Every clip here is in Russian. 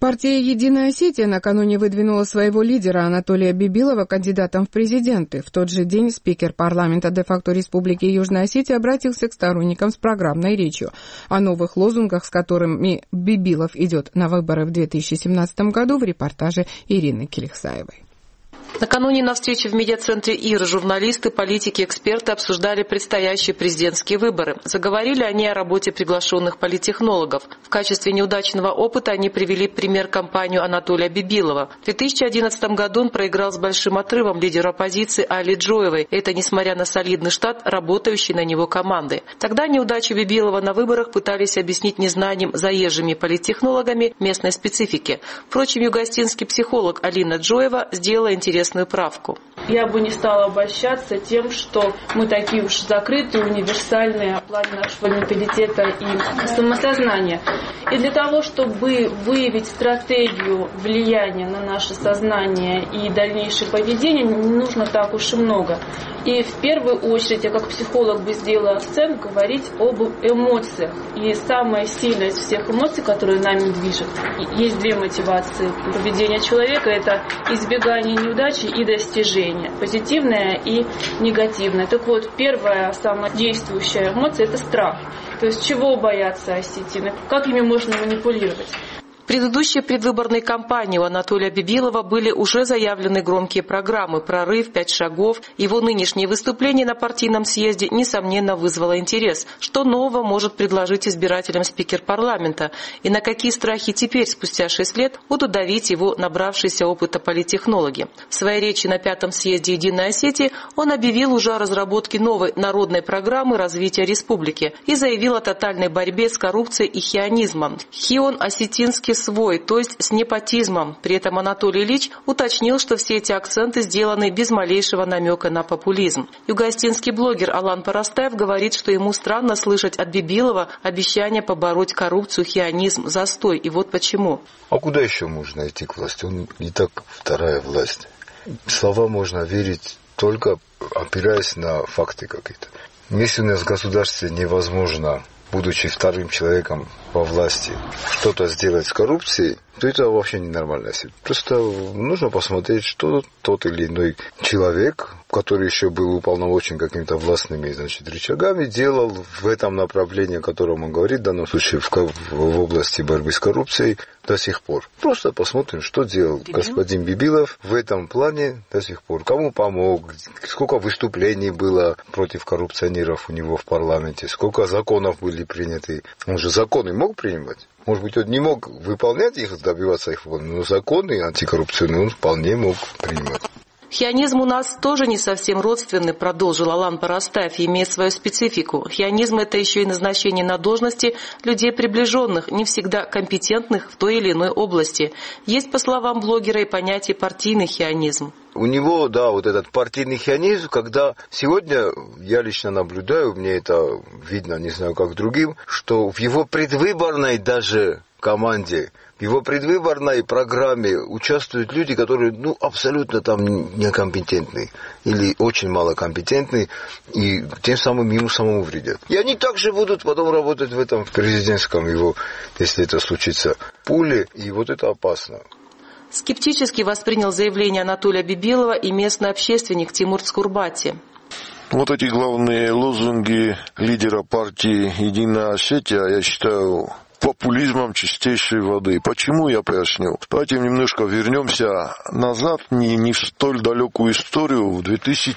Партия «Единая Осетия» накануне выдвинула своего лидера Анатолия Бибилова кандидатом в президенты. В тот же день спикер парламента де-факто Республики Южная Осетия обратился к сторонникам с программной речью о новых лозунгах, с которыми Бибилов идет на выборы в 2017 году, в репортаже Ирины Келихсаевой. Накануне на встрече в медиацентре ИР журналисты, политики, эксперты обсуждали предстоящие президентские выборы. Заговорили они о работе приглашенных политтехнологов. В качестве неудачного опыта они привели пример кампанию Анатолия Бибилова. В 2011 году он проиграл с большим отрывом лидеру оппозиции Али Джоевой. Это несмотря на солидный штат, работающий на него команды. Тогда неудачу Бибилова на выборах пытались объяснить незнанием заезжими политтехнологами местной специфики. Впрочем, югостинский психолог Алина Джоева сделала интересную правку. Я бы не стала обольщаться тем, что мы такие уж закрытые, универсальные в плане нашего менталитета и самосознания. И для того, чтобы выявить стратегию влияния на наше сознание и дальнейшее поведение, не нужно так уж и много. И в первую очередь, я как психолог бы сделала акцент говорить об эмоциях. И самая сильная из всех эмоций, которые нами движет, есть две мотивации поведения человека. Это избегание неудачи и достижения. Позитивная и негативная. Так вот, первая самая действующая эмоция – это страх. То есть чего боятся осетины? Как ими можно манипулировать? В предыдущей предвыборной кампании у Анатолия Бибилова были уже заявлены громкие программы «Прорыв», «5 шагов». Его нынешнее выступление на партийном съезде, несомненно, вызвало интерес. Что нового может предложить избирателям спикер парламента? И на какие страхи теперь, спустя 6 лет, будут давить его набравшиеся опыта политтехнологи? В своей речи на 5-м съезде «Единой Осетии» он объявил уже о разработке новой народной программы развития республики и заявил о тотальной борьбе с коррупцией и хионизмом. Хион осетинский свой, то есть с непотизмом. При этом Анатолий Ильич уточнил, что все эти акценты сделаны без малейшего намека на популизм. Югостинский блогер Алан Парастаев говорит, что ему странно слышать от Бибилова обещание побороть коррупцию, хионизм, застой. И вот почему. А куда еще можно идти к власти? Он и так вторая власть. Слова можно верить только опираясь на факты какие-то. Если у нас в государстве невозможно, будучи вторым человеком во власти, что-то сделать с коррупцией, то это вообще ненормально. Просто нужно посмотреть, что тот или иной человек, который еще был уполномочен какими-то властными, рычагами, делал в этом направлении, о котором он говорит, в данном случае в области борьбы с коррупцией, до сих пор. Просто посмотрим, что делал господин Бибилов в этом плане до сих пор. Кому помог, сколько выступлений было против коррупционеров у него в парламенте, сколько законов были приняты. Он же законы мог принимать. Может быть, он не мог выполнять их, добиваться их, но законы антикоррупционные он вполне мог принимать. Хионизм у нас тоже не совсем родственный, продолжил Алан Парастаев, и имеет свою специфику. Хионизм – это еще и назначение на должности людей приближенных, не всегда компетентных в той или иной области. Есть, по словам блогера, и понятие партийный хионизм. У него, да, вот этот партийный хионизм, когда сегодня я лично наблюдаю, мне это видно, не знаю как другим, что в его предвыборной даже команде, в его предвыборной программе участвуют люди, которые абсолютно там некомпетентны или очень малокомпетентны и тем самым ему самому вредят. И они также будут потом работать в этом президентском его, если это случится, пуле, и вот это опасно. Скептически воспринял заявление Анатолия Бибилова и местный общественник Тимур Цкурбати. Вот эти главные лозунги лидера партии «Единая Осетия», я считаю, популизмом чистейшей воды. Почему, я поясню. Давайте немножко вернемся назад, не в столь далекую историю, в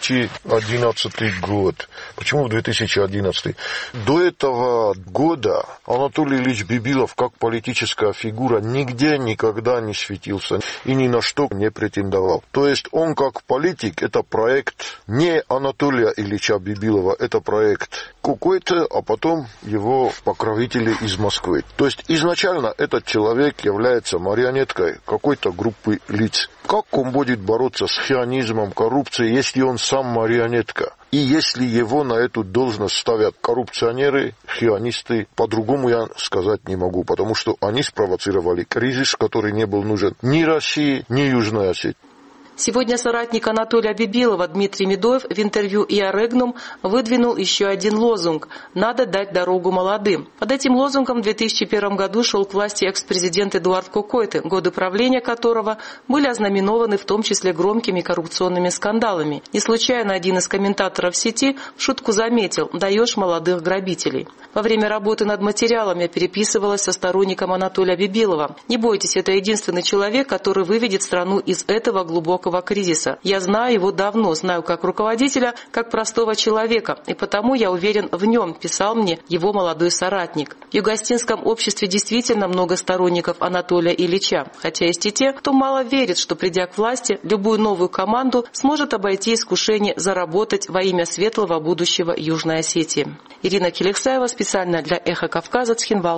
2011 год. Почему в 2011? До этого года Анатолий Ильич Бибилов как политическая фигура нигде никогда не светился и ни на что не претендовал. То есть он как политик, это проект не Анатолия Ильича Бибилова, это проект какой-то, а потом его покровители из Москвы. То есть изначально этот человек является марионеткой какой-то группы лиц. Как он будет бороться с хионизмом, коррупцией, если он сам марионетка? И если его на эту должность ставят коррупционеры, хионисты, по-другому я сказать не могу, потому что они спровоцировали кризис, который не был нужен ни России, ни Южной Осетии. Сегодня соратник Анатолия Бибилова Дмитрий Медоев в интервью «Иорегнум» выдвинул еще один лозунг «Надо дать дорогу молодым». Под этим лозунгом в 2001 году шел к власти экс-президент Эдуард Кокойты, годы правления которого были ознаменованы в том числе громкими коррупционными скандалами. Не случайно один из комментаторов сети в шутку заметил «даешь молодых грабителей». Во время работы над материалом я переписывалась со сторонником Анатолия Бибилова. Не бойтесь, это единственный человек, который выведет страну из этого глубокого кризиса. Я знаю его давно, знаю как руководителя, как простого человека, и потому я уверен в нем, писал мне его молодой соратник. В югоостинском обществе действительно много сторонников Анатолия Ильича, хотя есть и те, кто мало верит, что придя к власти, любую новую команду сможет обойти искушение заработать во имя светлого будущего Южной Осетии. Ирина Келексаева специально для «Эхо Кавказа», Цхинвал.